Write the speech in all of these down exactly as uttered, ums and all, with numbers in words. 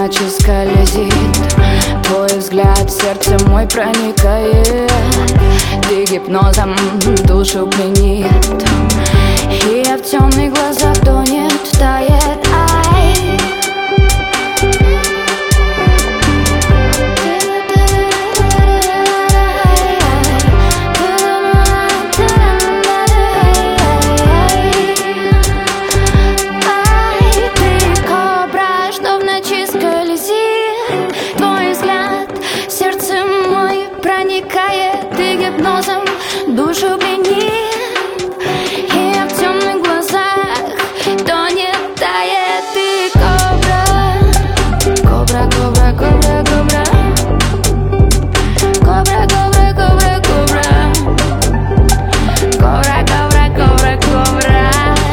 ночи скользит, твой взгляд в сердце мой проникает, ты гипнозом душу пленит, и я в темных глазах тонет, тает. Ай, ты гипнозом душу пленит, и я в темных глазах тонет, тает. Ты кобра, кобра, кобра, кобра, кобра, кобра, кобра, кобра, кобра, кобра, кобра, кобра.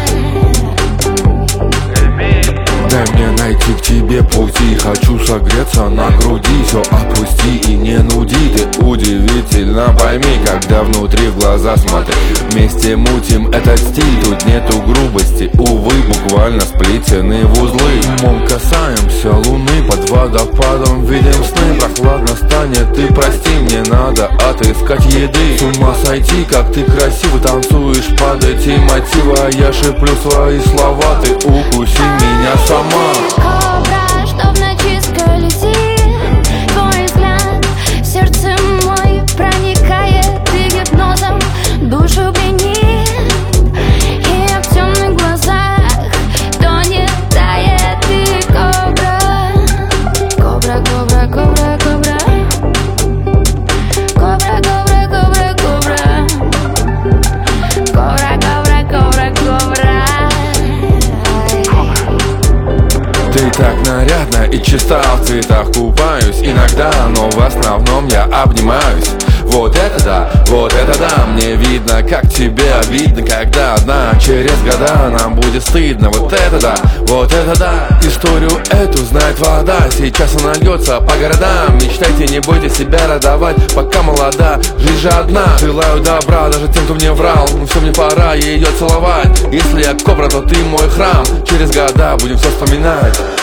Дай мне найти к тебе пути, хочу согреться на груди, все опусти и не нуди. Ты удивительно пойми, когда внутри в глаза смотри, вместе мутим этот стиль, тут нету грубости, увы, буквально сплетены в узлы. Мол, касаемся луны, под водопадом видим сны, прохладно станет, ты прости, мне надо отыскать еды. С ума сойти, как ты красиво танцуешь под эти мотивы, а я шеплю свои слова, ты укуси меня сама. Кобра, что в ночи скользит, твой взгляд в сердце мой проникает, ты гипнозом душу пленит, и я в темных глазах тонет, тает. Ты кобра, кобра, кобра, кобра, кобра, кобра, кобра, кобра, кобра, кобра, кобра, кобра, кобра. Ты так нарядна и чиста, в цветах купаюсь иногда, но в основном я обнимаюсь. Вот это да, вот это да, мне видно, как тебе обидно, когда одна. Через года нам будет стыдно. Вот это да, вот это да, историю эту знает вода. Сейчас она льется по городам. Мечтайте, не бойтесь себя радовать, пока молода, жизнь же одна. Желаю добра даже тем, кто мне врал, но все, мне пора ее целовать. Если я кобра, то ты мой храм, через года будем все вспоминать.